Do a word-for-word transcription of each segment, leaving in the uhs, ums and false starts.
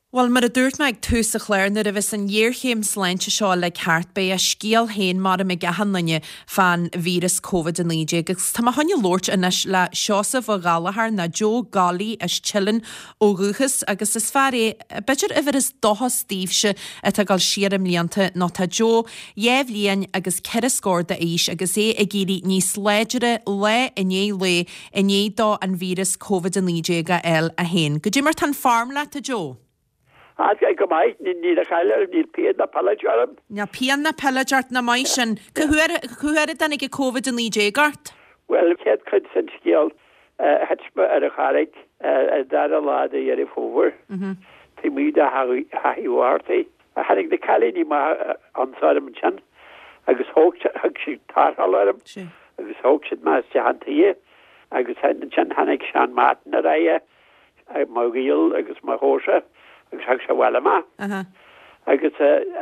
Well, mar a dúirt meid tús a chléir na a bheits an dhéirchéim sleinte seo le ceart be a scíal héin mar a me gahanne fan vírus COVID nineteen agus tá hanne lórt inis le seosa bh galahar na Jo Gali is chillan ó ruchas agus is fearé beidir ifir is dohas tífse a tá gal siar am líanta ná tá Jo éh líon agus ceir scór de éis agus é a géirí níos léidere le iné le iné dá an vírus COVID nineteen ga el a héin. Go dtí mar tan farm le a Jo? Ag go mai ní ní a chaile ní pead na palajarm. Na pean na palajart na mai sin. Cuhuiir dan ag COVID nineteen gart? Well, cead chud san scéal hetsma ar a charig dar a láda ar i fóver. Tí míad a haíhhartaí. A hanig de chalíní má ansáram sin agus hóg si tarhalarm agus hóg si más te hantaí agus hen sin hanig sean mátan a raie má gíal agus má hósa. agus hag se wala ma. Agus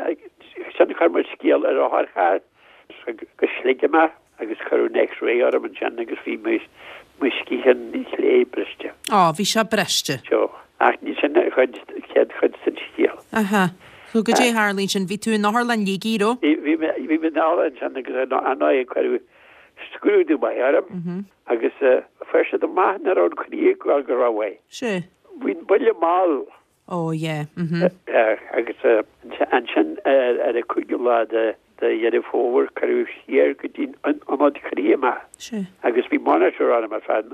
sin chumar scéal ar a harchar go slige ma agus choú next ré orm an sin agus bhí muiscíhan ní lé briste. Á, bhí se briste. Jo, ach ní sin chud cead chud san scéal. Aha. Chu go dé Harlín sin bhí tú náthar len lígíró? Bhí me nála an sin agus aná chuú scrúdú mai orm agus ferse do maithn ar an chríí gáil go rahha. Se. Bhín buile máil. Oh, yeah. Agus an sin ar a cúgulá de dhéidir fóver carú siar go dín anad chríama. Agus bhí monitor an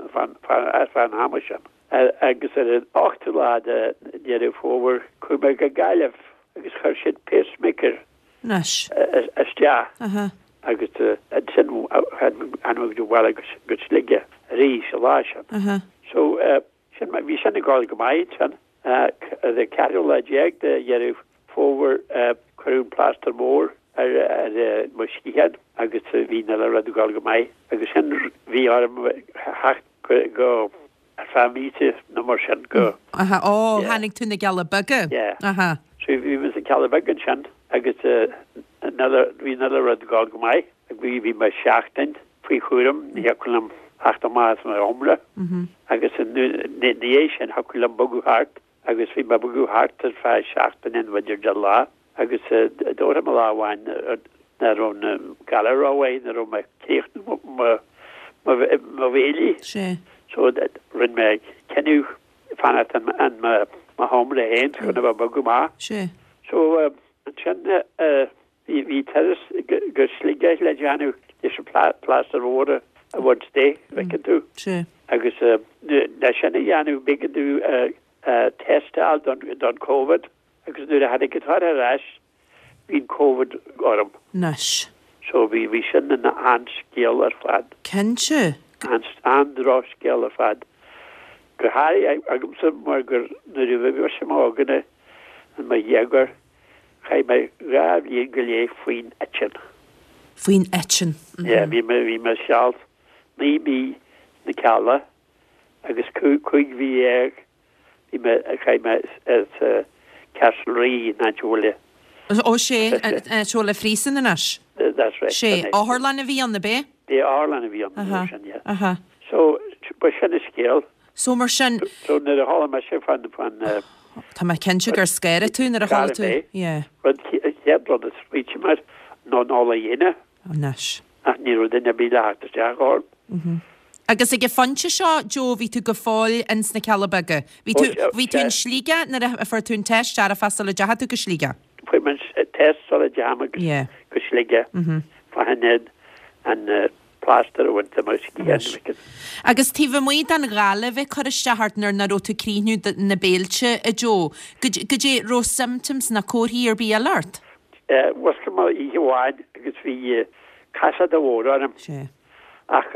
fan hama sin. Agus ar an ochtalá de dhéidir fóver cúma go gaiileh agus chuir siad pacemaker. Nas. Astea. Agus an sin anmh do bhil agus go slige rí se lá sin. So sin bhí sin gáil go maiid sin. The Carola jeg de jerif forward karun plaster mór ar ar muskihead agus vi na radu gal go mai agus hen vi arm hacht go famite no mar sin go. Aha, oh, hannig tú na gala bugge. Yeah. Aha. So vi was a calabuggen sin agus another vi another radu gal go mai vi vi ma schachtend fri chum ni hakulum achta maas ma omle. Agus ni sin hakulum bogu hart. Agus fi ma bugu hart ar fa seachtain in wadidir de lá agus dóra ma láháin na rón galarráhain na rón ma cécht ma bhéli. So rin me kenú fanat an ma homle héin chun a bugu má. So sin vi teris go slige le janu is plaster óre a word stay veken tú. Agus na sinna janu bigú Uh, test al don don COVID agus nu had ik het har rash been COVID orm. Nash. So vi vi sin na an scale ar fad. Kense. An an dro scale ar fad. Go hari agum sem mar gur nu vi sem agene an ma jeger chai me rav jengele fuin etchen. Fuin etchen. Ja, vi me vi me sjálf mi mi na kalla agus kuig vi eg me chai me as Castlery naturally. Oh, she chola friesen in ash. That's right. She oh her lan vi on the bay. They are lan vi on the ocean, yeah. Aha. So but sin scale. So mar sin so na the hall ma chef on on uh tá ma ken sugar scare tú na hall tú. Yeah. But yeah, brother speech mas non all yena. Oh nash. Ach ni ro den bi da ta ja gol. Mhm. Agus ag fanse seo Jo ví tú go fáil ins na calabugge. Ví tú ví tú in slíga na a for tún test ar a fastal a jaha tú go slíga. Fu man test so a jama go slíga. Mhm. Fa haned an plaster went the muski. Agus tí muid an gale vi chuiste hartnar na ro tú críú na béilse a Jo. Go dé ro symptoms na cóhí ar bí alert? Uh was come out I wide agus vi casa da water. Ach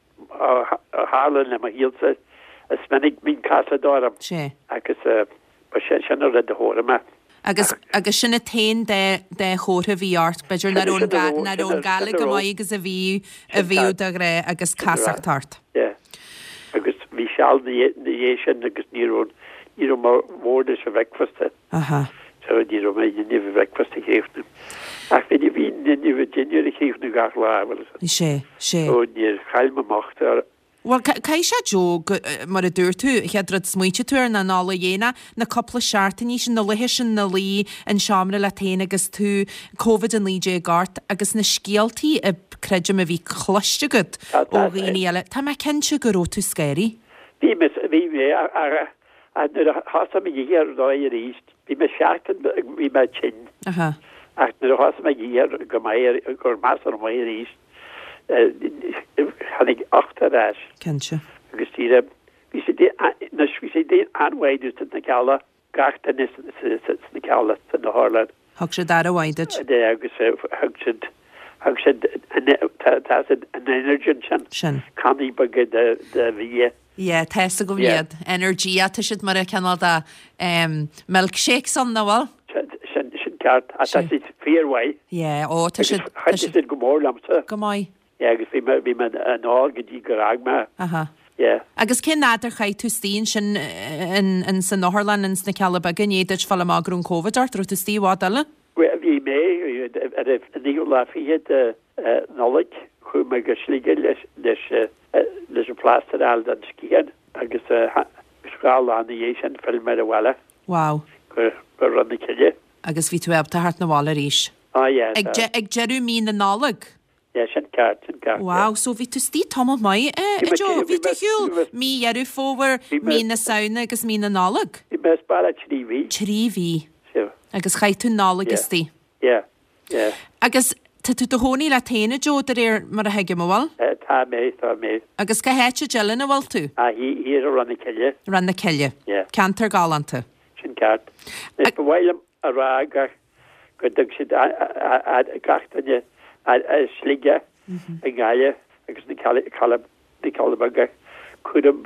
Harlan le ma hielse a smennig min casa dorm. Se. Agus sin red de hóra me. Agus agus sinna tain de de chótha bhí art beidir na ón na ón gaala go mai agus a bhí a bhíú a ré agus casach tart. Yeah. Agus bhí seall na dhé sin agus nírón níró mórda se bheicfaste. Aha. So níró mé nníh bheicfaste chéfna. Ach fi vi in Virginia chéfna gach lá. sé sé. So níir chailme macht ar Well cai se jo mar a dúr tú cheadrad smuoite túir na nála dhéna na coppla seaartaní sin na lithe sin na lí an seaamra le taine agus tú COVID an lídé gart agus na scialtaí a creidim a bhí chluiste gud ó rií eile. Tá me cense go ró tú scéirí? Bhí bhí mé nu has me dhéar dá i ríist, bhí me seaachtan bhí me tin. Aha. Ach nu has me dhéar go mé gur más an mé ríist. Hannig achtarrás. Kense. Agus tíre, vi sé dé, nas vi sé dé anwaidus na cala, gachtan is na cala na Harlan. Hag sé dar a waidit. De agus hag sid, hag sid, ta sid an energen sin. Sin. Cani bagad de vie. Yeah, testa go viad. Energy a ta sid mar a canal da milkshake son na wal. Sin, sin cart, a ta sid fearway. Yeah, o ta sid. Ta sid go mór lamsa. Go mai. Ja, agus bhí bhí me an áil go dtí go raag me. Aha. Yeah. Agus cin náidir chaid tú stín sin in san Northern in sna Calabagan éidir fall má grún COVID art ru tú stí wádala? Bhí mé ar a níú lá fiad nolik chu me go slíige leis leis leis an pláster al an skian agus sráil an dhé sin film mar a bhile. Wow. Gur gur ranna ciile. Agus ví tú ebta hart na bhála ríis. Ah, yeah. Ag jeru mí na nálag? Ja, sin cart, sin cart. Wow, so ví tú stí tom mai eh jo ví tú hiúl mí jeru fóver mí na sauna agus mí na nálag? Bhí me spála tríví. Tríví. Agus chaid tú nálag is tí? Ja, ja. Agus tá tú do hóní le téine jo dar ir mar a heige mháil? Tá mé, tá mé. Agus go héite gelin a bhil tú? A hí hí a ranna ciile. Ranna ciile? Ja. Cantar galanta? Sin cart. Nes bhhailm a rá gach go dug siad a gachtaine a slíige a gáile agus na calab na calabaga chudum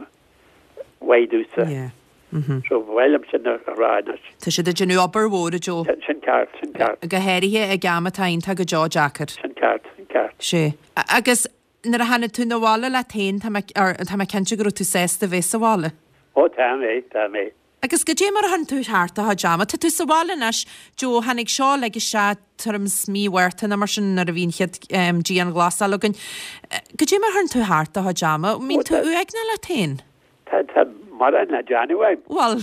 waidúsa. Yeah. So bhhailm sin a ránas. Tá si a genú obair mhór a jo? Sin cart, sin cart. Go héirithe a gamatain tá go jo jacket? Sin cart, sin cart. sé. Agus nar a hanna tú na bhála le tain tá me cente gur tú sésta bhés a bhála? Ó, tá mé, tá mé. Agus go dé mar han tú háart a jama tá tú sa bhála nas jo hannig seo le se tarm smíhhairta na mar sin ar a bhín chiad dí an glasá legan. Go dé mar han tú háart a jama, mín tú u ag na le tain? Tá tá mar na Januáim. Well.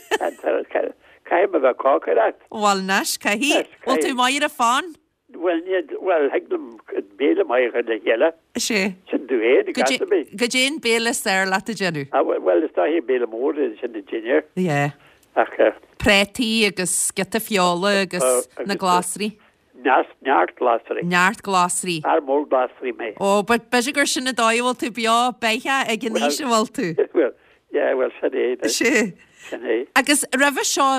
Caim a bheith cácarát. Well nas, ca hí? Well tú mai ar a fán? Well, well, heglum béle mai go le héile. sé. Sin dú é, gasta mé. Go dén béle ar le a genú? Well, is tá hé béle mór sin na Junior. Ié. Ach. Prétí agus geta fiála agus na glasrí. Neart neart glasrí. Neart glasrí. Ar mór glasrí mé. Ó, but beise gur sin na dáhil tú beá beiche ag an níise bhil tú. Well, yeah, well, sin é. sé. Agus rah seo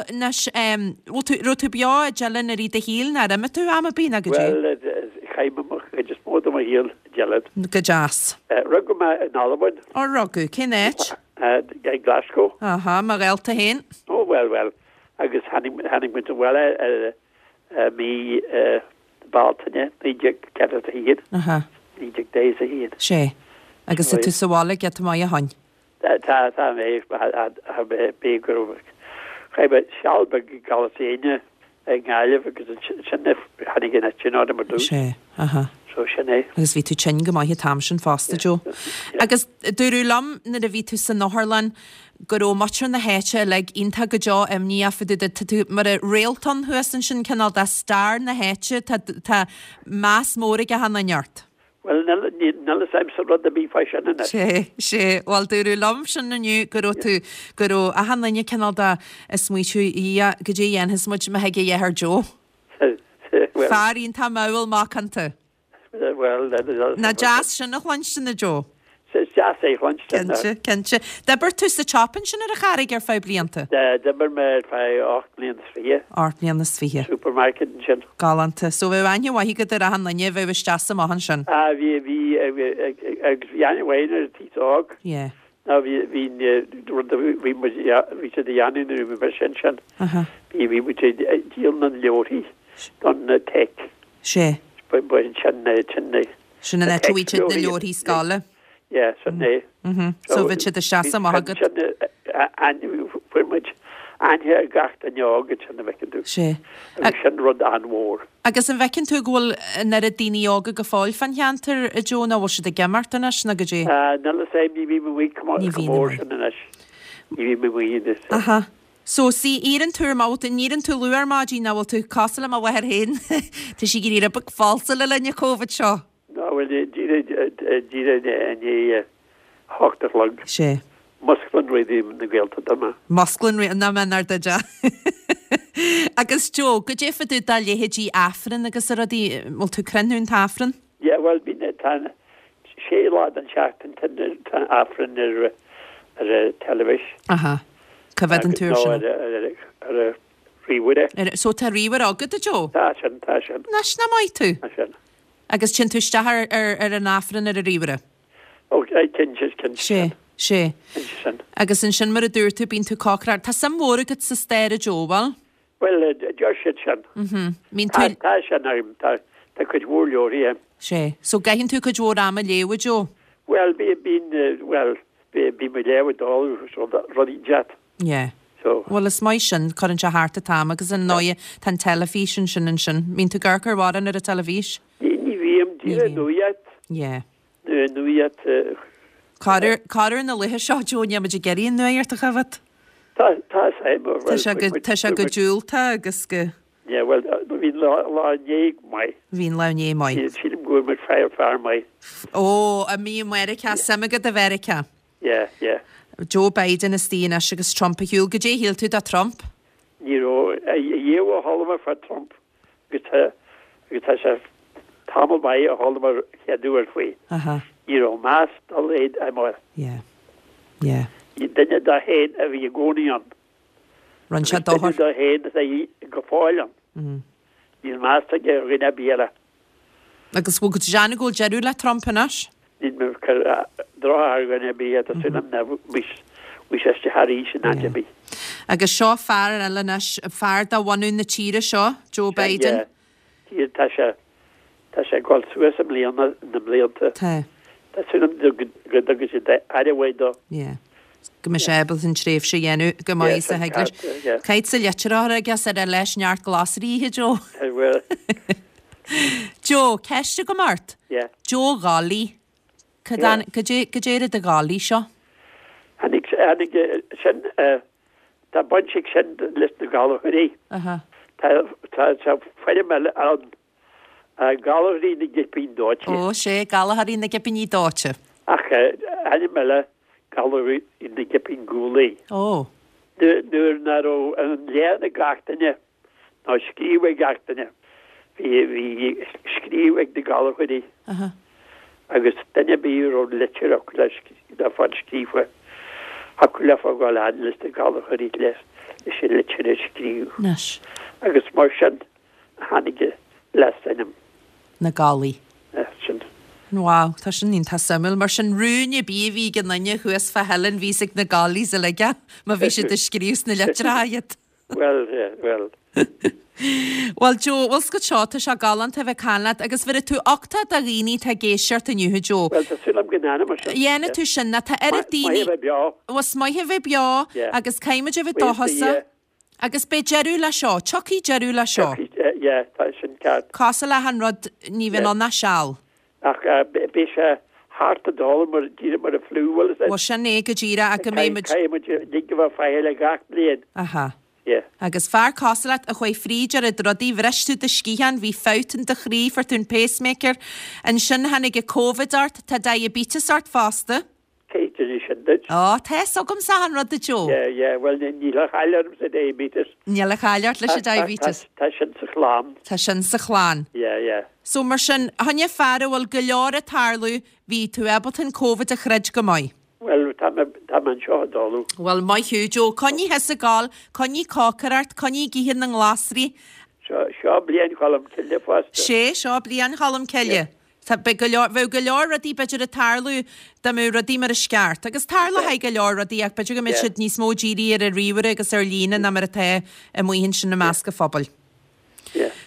ru tú beá a gelin a rí a híl na a tú am a bí a go dé? Well, chaimach just mód am a híl gelad. Go jazz. Ruggu me an Alabwood. Ó ruggu, cin éit? Gai Glasgow. Aha, mar réalta hen. Oh, well, well. Agus hanning mynd yn wele mi baltaine, níidir cead a híad. Aha. Níidir déis a híad. sé. Agus tú sa bhála get mai a hain. Tá tá mé bé gur chaibbe sealba galasíine ag gáileh agus sinna hanig gin sinná mar dú. sé, aha. So sinné. Agus ví tú tsin go mai tam sin fásta jo. Agus dúrú lam na a ví tú san Northern gur ó matr na héite le inta go jo am ní a fudu tú mar a réalton huasan sin canal da star na héite tá más mórig a hanna neart. Well, nella sem sa rud a bí fá sin na. sé, sé, well dúrú lam sin naniu gur tú gur ó a hanna canal da smuitiú í go dé dhéan his muid me heige dhéhar jo. Farín tá máil má canta. Well, na jazz sin nach lan sin na jo. Says jazz é lan sin. Kense, kense. Dabar tú sa chopin sin ar a charig ar fá blianta? Dabar me fá acht blian sfíhe. Acht blian sfíhe. Supermarket sin. Galanta. So bheith aine wahí go ar a han nanne bheith bheith jazz am ahan sin? A bhí bhí agus bhí aine bhhaine tíág. Yeah. Na bhí bhí bhí bhí sé dhéanú nu bhe sin sin. Bhí bhí bhí díal na leorí don na tech. sé. Buin sinna sinna. Sinna na tuíte na leorí scala? Yeah, sinna. So bheith si a seasa am agad? Sinna fuirmuid Anja gacht an jogad sin na bhecin tú. sé. Agus sin rud an mhór. Agus an bhecinn tú ghfuil nar a daoine ága go fáil fan cheantar a Jóna bhil si de gemartanas na go dé? Nala sé ní bhí mí mór sin inis. Ní bhí mí this. Aha. So sí ír an túr máut a nír an tú luar mádí na bhil tú casala a bhhair héin. Tá si gurí a bug falsa le lenne COVID seo. No, well, díra díra ní hochtach lag. Sé. Musclan réidí na ggéalta dama. Musclan réidí na menar de ja. Agus Jo, go dé fa tú dal léhédí afran agus a radí mul tú crennún tafran? Yeah, well, bí na tan sé lád an seachtain tan afran ar ar televis. Aha. Cyfed an túr sin. Ar a ríwide. So tá ríwar agad a Jo? Tá sin, tá sin. Nas na mai tú? Tá sin. Agus chin tú stahar ar ar an afran ar a ríware? Oh, I cyn just cyn Sé, sé. Agus in sin mar a dúr tú bín tú cocrar. Tá sam mór agad sa stéir a Jo, bal? Well, just sin sin. Mhm. Mín Tá tú... tá sin aim, tá tá chud mhórleoir í. Sé. So gahin tú go Jo am a léwa Jo? Well, bí bín, well, bí me léwa dál rodí jet. Yeah. So. Well, is mai sin chuann se háart a tam agus an nóie tan telefísin sin an sin. Mín tú garcar waran ar a telefís? Ní bhíam díra nuiad. Yeah. Nuiad. Cáir na lithe seo Jónia me geirí nuirt a chafad? Tá tá sé mar. Tá se go dúlta agus go... Yeah, well, hín lá néig mai. Hín lá né mai. Sílim gúir mar feir fear mai. Ó, a mí America, samagad a Verica. Yeah, yeah. Joe Biden is tíana agus Trump a hiúil go dé hiil tú a Trump? Níró, dhéh hallma fa Trump go tá se tamil mai a hallma cheadúar faoi. Aha. Níró más a léad a mar. Yeah. Yeah. Dunne da héin a bhí gcónaí an. Ran se dóhar? Dunne da héin a go fáil an. Níl más a ge rinne bíala. Agus bhú go Jeanna ggóil jeú le Trump anas? Níl me dráthar rinne bí a sunam na bhí sé harí sin anja bí. Agus seo fear eile fear dá bhaún na tíre seo, Joe Biden? Tír tá se tá sé gáil suas am líonna na blianta. Tá. Tá sunam go agus sé airhhaid do. Yeah. Go me sébal in tréf sé dhéanú go mai sa heglis. Cait sa letrá agus ar a leis neart glasríthe, Jo? Jo, ceiste go mart? Yeah. Jo gálaí. Go déad a gálaí seo? Hannig sin tá bunsigh sin list na gálaí. Aha. Tá féidir meile an gálaí na gipín dáte. Ó, sé gálaí na gipíní dáte. Ach, hannig meile gálaí na gipín gúlaí. Ó. Nuair nar ó an léana gachtainine, ná scríomh gachtainine, hí scríomh ag na gálaí. Aha. Agus danne bír ó leiteach leis na fan scrífa hacu le fá gáil an list na gálaí leis is sé leiteir scríú. Nas. Agus mar sin hanige les innim. Na gálaí. Sin. Wow, tá sin nín tá samil mar sin rúne bí bhí gan nanne chuas fa helen vísigh na gálaí a leige, má bhí sé de scríús na leitráiad. Well, yeah, well. Well, Jo, bhil go seo tá se galant a bheith canlaat agus bhfuir tú ochta a rií tá géisiart aniuú, Jo. Well, tá sulam gnána mar sin. Dhéana tú sinna tá ar a daoine was maithe bheith beá agus caiimiid a bheith dohasa agus be jeú le seo, choí jeú le seo. Yeah, tá sin cad. Casa le an rud ní bhíon an na seall. Ach, bé sé háart a dála mar díra mar a flúhil. Was sin né go ddíra a go méimiid... Caiimiid dig go bh feile gach bliad. Aha. Yeah. Agus fear cásalat a chuoi fríidir a drodí bhreistú de scíhan hí fátan de chrí for tún pacemaker an sin hanig go COVID-art tá diabetes art fásta. Céidir sin dit. Ó, tás agam sa an rud a Jo. Yeah, yeah, well, níl chailearm sa diabetes. Níl chaileart leis a diabetes. Tá sin sa chláán. Tá sin sa chláán. Yeah, yeah. So mar sin, hanne fear bhfuil go leor a tarlú hí tú ebaltan COVID a chreid go mai. Well, tá man seo dálu. Well, mai hiú, Jo, coní hes a gáil, coní cácarart, coní gíhinn an glásrí. Seo blian chalam ceile fásta. Sé, seo blian chalam ceile. Tá bheith go leor radí beidir a tarlú da mú radí mar a sceart. Agus tarla ha go leor radí ag beidir go mid siad níos mó dírí ar a riúire agus ar lína na mar a te a muhinn sin na measca phobal.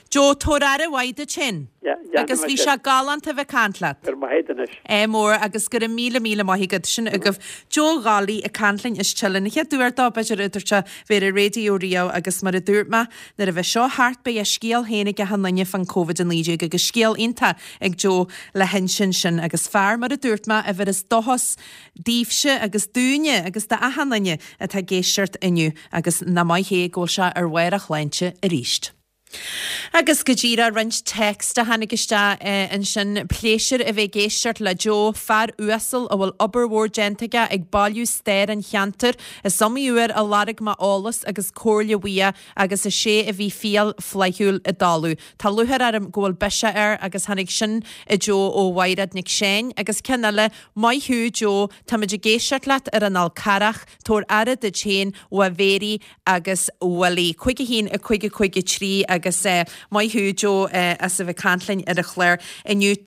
Jo tórar a waide chin. Agus bhí se galant a bheith cantlaat. Gur má héidirnis. É mór agus gur míle míle maithigad sin agah Jo gálaí a cantlainn is tillinniche dúirtá beidir idirte bhé a Radio Rio agus mar a dúirtma na a bheith seo hart be a scéal hénig a hanlanne fan COVID an líide agus scéal inta ag Jo le hen sin sin agus fear mar a dúirtma a bheit is dohas dífse agus dúine agus de a hanlanne a tá géisiart inniu agus na mai hé ggóil se ar bhairach leinte a ríist. Agus go ddíra rint text a hanigiste an sin pléisiir a bheith géisiart le Jo fear uasal a bhfuil oberhór gentaige ag bailú stéir an cheantar is samíúir a larig má álas agus cóirle bhia agus a sé a bhí fial fleiúil a dalú. Tá luthar arm ggóil beise ar agus hanig sin i Jo ó bhairad nic séin agus cenile maithú Jo táidir géisiart leat ar an alcarach tóir airad a chéin ó a bhéri agus bhfuilí chuige hín a chuige chuige trí agus uh, mai hú Jo uh, as a bheith cantlainn ar a chléir inniu